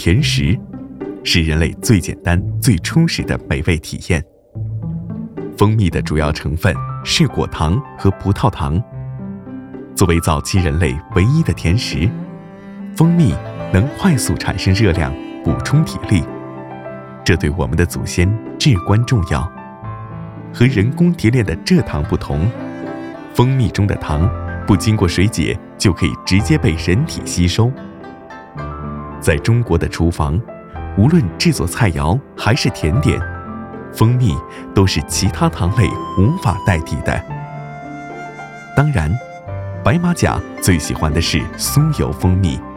甜食，是人类最简单、最初始的美味体验。蜂蜜的主要成分是果糖和葡萄糖。作为早期人类唯一的甜食，蜂蜜能快速产生热量，补充体力，这对我们的祖先至关重要。和人工提炼的蔗糖不同，蜂蜜中的糖不经过水解就可以直接被人体吸收。在中国的厨房，无论制作菜肴还是甜点，蜂蜜都是其他糖类无法代替的。当然，白马甲最喜欢的是酥油蜂蜜。